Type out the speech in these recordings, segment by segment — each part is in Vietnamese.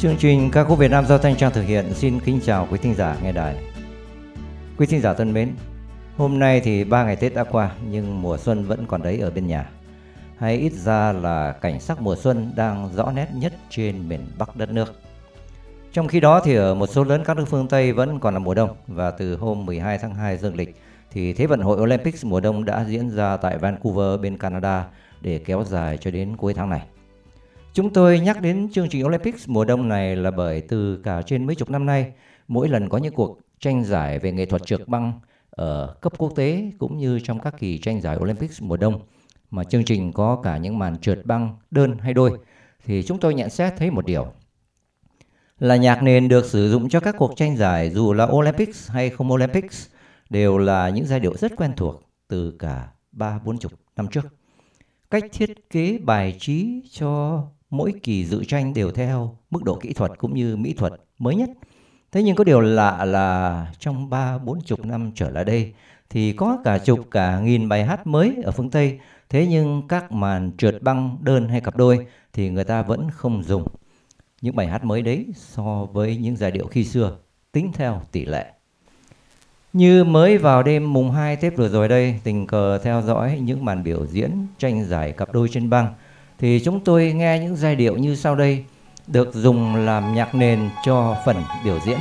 Chương trình ca khúc Việt Nam do Thanh Trang thực hiện xin kính chào quý thính giả nghe đài. Quý thính giả thân mến, hôm nay thì 3 ngày Tết đã qua nhưng mùa xuân vẫn còn đấy ở bên nhà. Hay ít ra là cảnh sắc mùa xuân đang rõ nét nhất trên miền Bắc đất nước. Trong khi đó thì ở một số lớn các nước phương Tây vẫn còn là mùa đông, và từ hôm 12 tháng 2 dương lịch thì Thế vận hội Olympics mùa đông đã diễn ra tại Vancouver bên Canada để kéo dài cho đến cuối tháng này. Chúng tôi nhắc đến chương trình Olympics mùa đông này là bởi từ cả trên mấy chục năm nay, mỗi lần có những cuộc tranh giải về nghệ thuật trượt băng ở cấp quốc tế cũng như trong các kỳ tranh giải Olympics mùa đông mà chương trình có cả những màn trượt băng đơn hay đôi, thì chúng tôi nhận xét thấy một điều là nhạc nền được sử dụng cho các cuộc tranh giải dù là Olympics hay không Olympics đều là những giai điệu rất quen thuộc từ cả 30-40 năm trước. Cách thiết kế bài trí cho mỗi kỳ dự tranh đều theo mức độ kỹ thuật cũng như mỹ thuật mới nhất. Thế nhưng có điều lạ là trong 30-40 năm trở lại đây thì có cả chục cả nghìn bài hát mới ở phương Tây. Thế nhưng các màn trượt băng đơn hay cặp đôi thì người ta vẫn không dùng những bài hát mới đấy so với những giai điệu khi xưa, tính theo tỷ lệ. Như mới vào đêm mùng 2 Tết vừa rồi đây, tình cờ theo dõi những màn biểu diễn tranh giải cặp đôi trên băng, thì chúng tôi nghe những giai điệu như sau đây được dùng làm nhạc nền cho phần biểu diễn.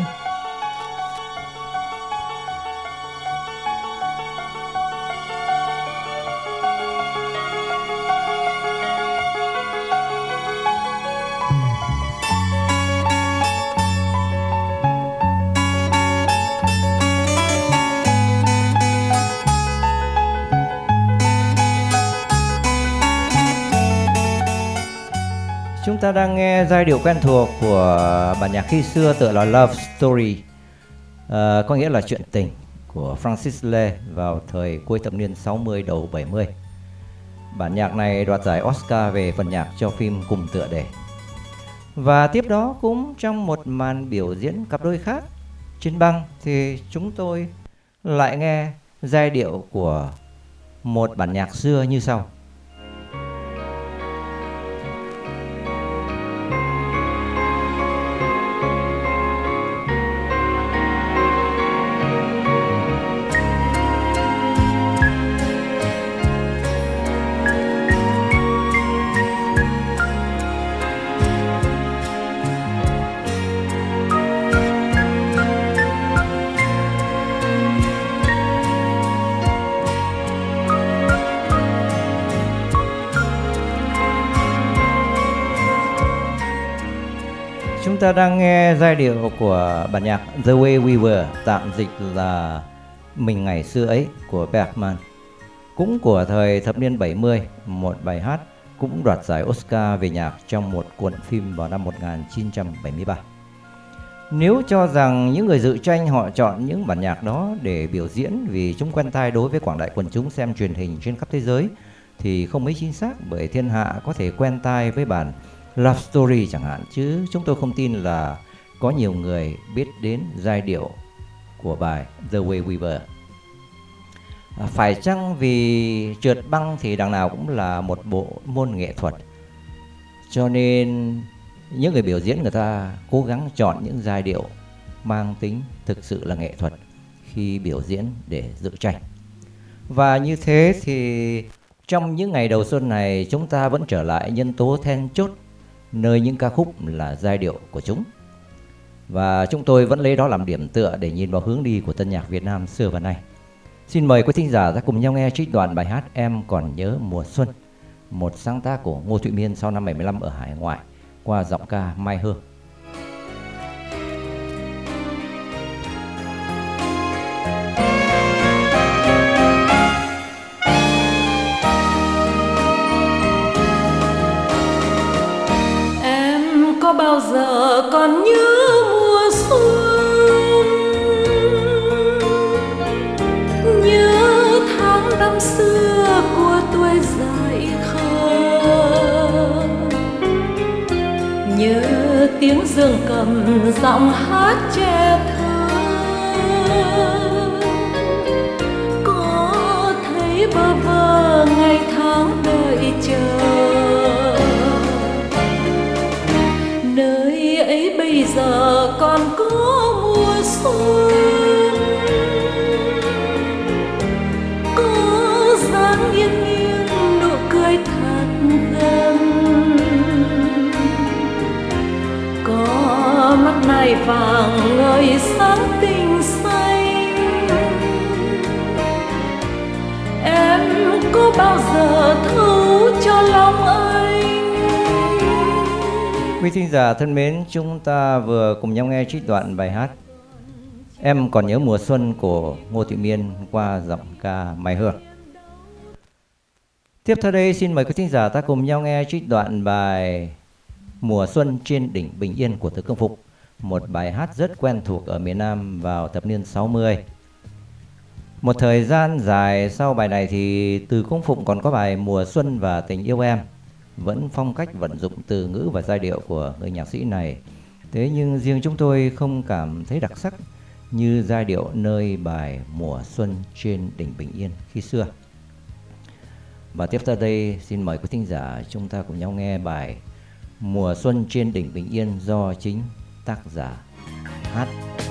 Chúng ta đang nghe giai điệu quen thuộc của bản nhạc khi xưa tựa là Love Story, có nghĩa là chuyện tình của Francis Lê vào thời cuối thập niên 60 đầu 70. Bản nhạc này đoạt giải Oscar về phần nhạc cho phim cùng tựa đề. Và tiếp đó cũng trong một màn biểu diễn cặp đôi khác trên băng thì chúng tôi lại nghe giai điệu của một bản nhạc xưa như sau. Chúng ta đang nghe giai điệu của bản nhạc The Way We Were, tạm dịch là Mình Ngày Xưa Ấy của Bergman, cũng của thời thập niên 70, một bài hát cũng đoạt giải Oscar về nhạc trong một cuộn phim vào năm 1973. Nếu cho rằng những người dự tranh họ chọn những bản nhạc đó để biểu diễn vì chúng quen tai đối với quảng đại quần chúng xem truyền hình trên khắp thế giới thì không mấy chính xác, bởi thiên hạ có thể quen tai với bản Love Story chẳng hạn, chứ chúng tôi không tin là có nhiều người biết đến giai điệu của bài The Way We Were. Phải chăng vì trượt băng thì đằng nào cũng là một bộ môn nghệ thuật, cho nên những người biểu diễn người ta cố gắng chọn những giai điệu mang tính thực sự là nghệ thuật khi biểu diễn để dự tranh. Và như thế thì trong những ngày đầu xuân này chúng ta vẫn trở lại nhân tố then chốt nơi những ca khúc là giai điệu của chúng. Và chúng tôi vẫn lấy đó làm điểm tựa để nhìn vào hướng đi của tân nhạc Việt Nam xưa và nay. Xin mời quý thính giả ra cùng nhau nghe trích đoạn bài hát Em Còn Nhớ Mùa Xuân, một sáng tác của Ngô Thụy Miên sau năm 75 ở hải ngoại qua giọng ca Mai Hương. Em có bao giờ còn nhớ mùa xuân, nhớ tháng năm xưa của tuổi dại khờ, nhớ tiếng dương cầm giọng hát trẻ thơ, có thấy bơ vơ ngày tháng đợi chờ nơi ấy xuân, có dáng nghiêng nghiêng nụ cười thật gần, có mắt này vàng ngời sáng tình xanh. Em có bao giờ thấu cho lòng anh? Quý thính giả thân mến, chúng ta vừa cùng nhau nghe trích đoạn bài hát Em Còn Nhớ Mùa Xuân của Ngô Thụy Miên qua giọng ca Mai Hương. Tiếp theo đây xin mời quý thính giả ta cùng nhau nghe trích đoạn bài Mùa Xuân Trên Đỉnh Bình Yên của Từ Công Phụng, một bài hát rất quen thuộc ở miền Nam vào thập niên 60. Một thời gian dài sau bài này thì Từ Công Phụng còn có bài Mùa Xuân và Tình Yêu Em, vẫn phong cách vận dụng từ ngữ và giai điệu của người nhạc sĩ này. Thế nhưng riêng chúng tôi không cảm thấy đặc sắc như giai điệu nơi bài Mùa Xuân Trên Đỉnh Bình Yên khi xưa. Và tiếp theo đây xin mời quý thính giả chúng ta cùng nhau nghe bài Mùa Xuân Trên Đỉnh Bình Yên do chính tác giả hát.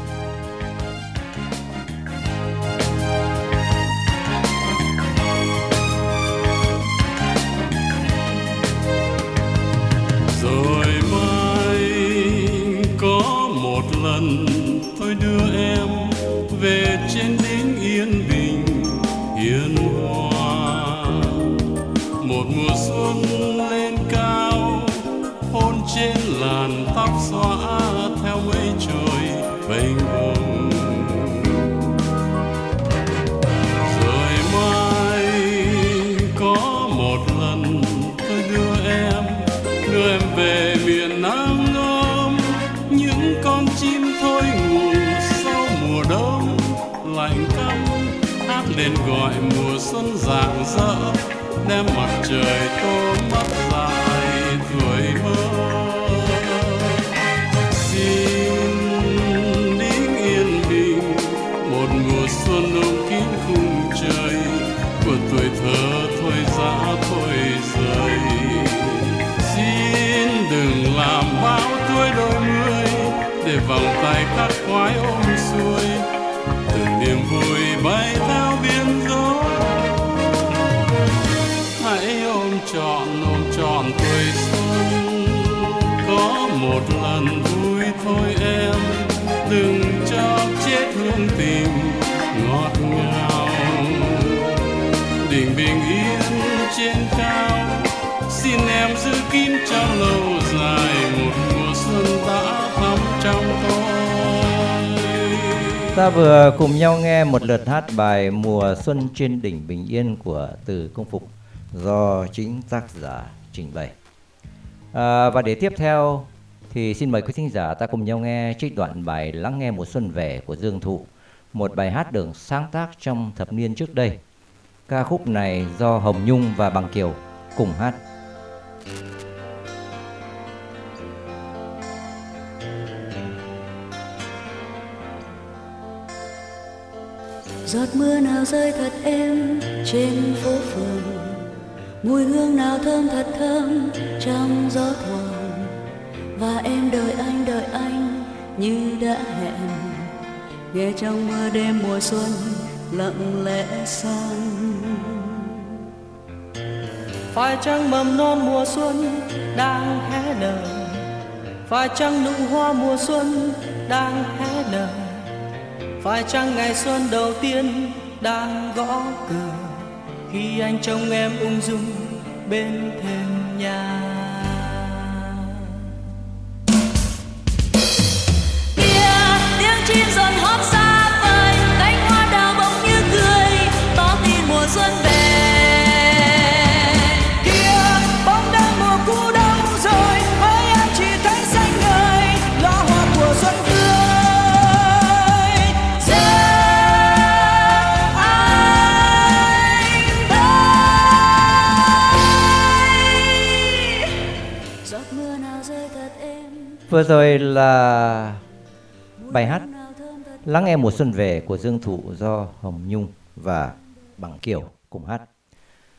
Rồi mai có một lần tôi đưa em về trên đỉnh yên bình hiền hòa, một mùa xuân lên cao hôn trên làn tóc xõa theo mây trôi vênh vông. Rồi mai có một lần tôi đưa em về miền Nam ôm những con chim thôi ngủ sau mùa đông lạnh căm, hát lên gọi mùa xuân rạng rỡ, đem mặt trời tô mắt dài tuổi mơ. Xin đỉnh yên bình một mùa xuân ôm kín khung trời của tuổi thơ thôi dã thôi rời. Xin đừng làm bao tuổi đôi mươi để vòng tay khắc khoái ôm xuôi từng niềm vui bay theo biên gió. Hãy ôm trọn tuổi xuân, có một lần vui thôi em, đừng cho chết hương tình ngọt ngào. Đỉnh bình yên trên cao, xin em giữ kín trong lâu dài một mùa xuân đã thắm trong tôi. Ta vừa cùng nhau nghe một lượt hát bài Mùa Xuân Trên Đỉnh Bình Yên của Từ Công Phụng do chính tác giả trình bày. Và để tiếp theo thì xin mời quý thính giả ta cùng nhau nghe trích đoạn bài Lắng Nghe Mùa Xuân Về của Dương Thụ, một bài hát được sáng tác trong thập niên trước đây. Ca khúc này do Hồng Nhung và Bằng Kiều cùng hát. Giọt mưa nào rơi thật êm trên phố phường, mùi hương nào thơm thật thơm trong gió thoảng, và em đợi anh như đã hẹn, nghe trong mưa đêm mùa xuân lặng lẽ sang. Phải chăng mầm non mùa xuân đang hé nở, phải chăng nụ hoa mùa xuân đang hé nở, phải chăng ngày xuân đầu tiên đang gõ cửa khi anh trông em ung dung bên thềm nhà. Kia tiếng chim rộn hót xa vời, cánh hoa đào bỗng như cười, tỏ tin mùa xuân về. Kia bóng đêm mùa cũ đông rồi, với em chỉ thấy xanh ngời, lá hoa mùa xuân tươi. Vừa rồi là bài hát Lắng Nghe Mùa Xuân Về của Dương Thụ do Hồng Nhung và Bằng Kiều cùng hát.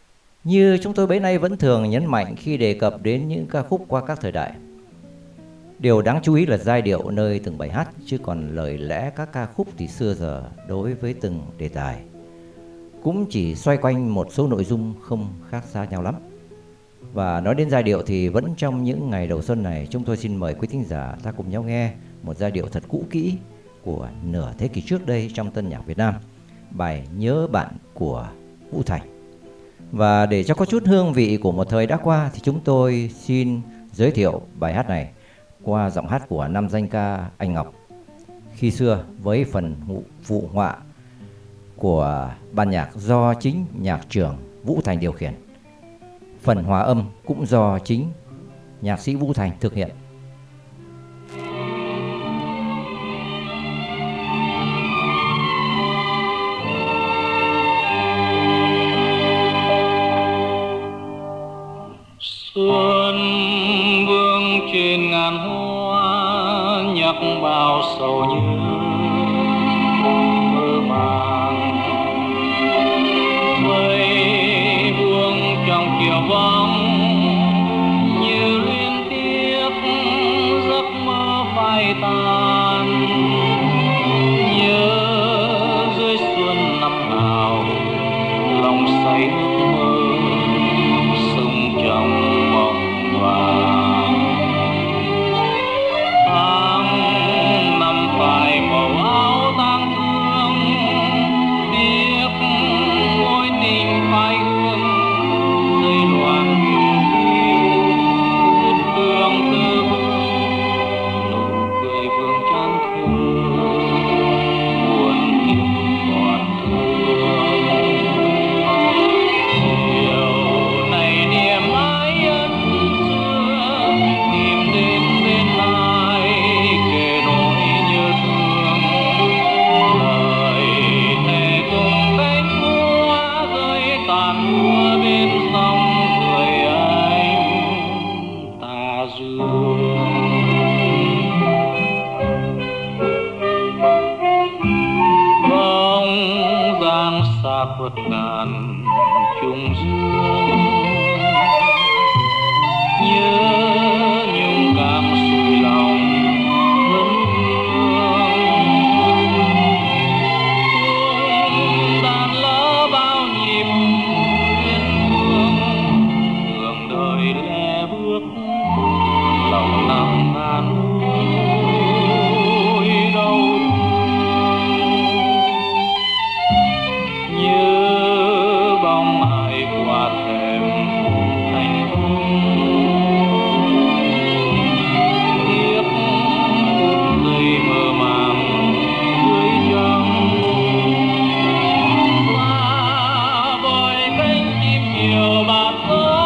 Như chúng tôi bấy nay vẫn thường nhấn mạnh khi đề cập đến những ca khúc qua các thời đại, Điều đáng chú ý là giai điệu nơi từng bài hát, chứ còn lời lẽ các ca khúc thì xưa giờ đối với từng đề tài cũng chỉ xoay quanh một số nội dung không khác xa nhau lắm. Và nói đến giai điệu thì vẫn trong những ngày đầu xuân này, chúng tôi xin mời quý thính giả ta cùng nhau nghe một giai điệu thật cũ kỹ của nửa thế kỷ trước đây trong tân nhạc Việt Nam, bài Nhớ Bạn của Vũ Thành. Và để cho có chút hương vị của một thời đã qua thì chúng tôi xin giới thiệu bài hát này qua giọng hát của nam danh ca Anh Ngọc khi xưa, với phần phụ họa của ban nhạc do chính nhạc trưởng Vũ Thành điều khiển. Phần hòa âm cũng do chính nhạc sĩ Vũ Thành thực hiện. Xuân vương trên ngàn hoa nhắc bao sầu nhớ mơ màng, mây buông trong chiều vắng như liên tiếp giấc mơ phai tàn. Nhớ dưới xuân năm nào lòng say ước mơ sông trong khuất ngàn trùng dương, nhớ nhung cảm sủi lòng vẫn vương đàn lỡ bao nhịp duyên phương, đường đời lẻ bước lòng nặng ngàn nỗi đau. Nhớ bóng ai qua thềm thành cung, tiếc phút giây mơ màng dưới trăng, và vòi cánh chim chiều bạt gió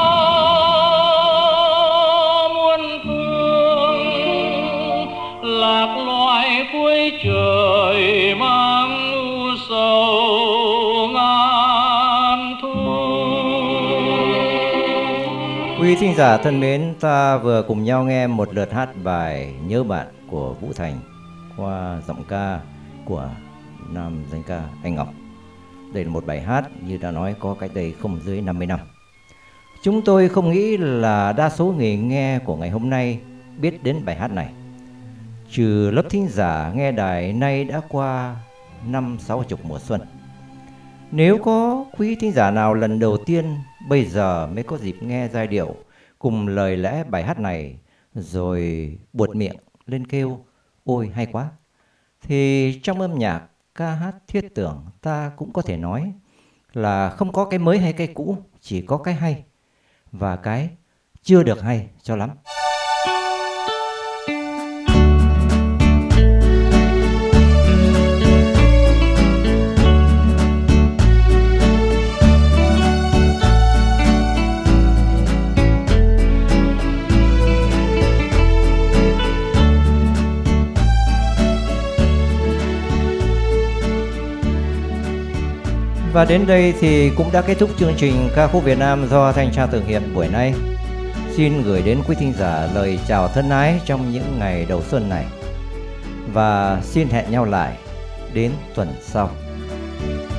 muôn phương, lạc loài cuối trời mang u sầu. Quý thính giả thân mến, ta vừa cùng nhau nghe một lượt hát bài Nhớ Bạn của Vũ Thành qua giọng ca của nam danh ca Anh Ngọc. Đây là một bài hát như đã nói có cách đây không dưới 50 năm. Chúng tôi không nghĩ là đa số người nghe của ngày hôm nay biết đến bài hát này, trừ lớp thính giả nghe đài nay đã qua 50-60 mùa xuân. Nếu có quý thính giả nào lần đầu tiên bây giờ mới có dịp nghe giai điệu cùng lời lẽ bài hát này rồi buột miệng lên kêu ôi hay quá, thì trong âm nhạc ca hát thiết tưởng ta cũng có thể nói là không có cái mới hay cái cũ, chỉ có cái hay và cái chưa được hay cho lắm. Và đến đây thì cũng đã kết thúc chương trình ca khúc Việt Nam do Thanh Tra thực hiện buổi nay. Xin gửi đến quý thính giả lời chào thân ái trong những ngày đầu xuân này. Và xin hẹn nhau lại đến tuần sau.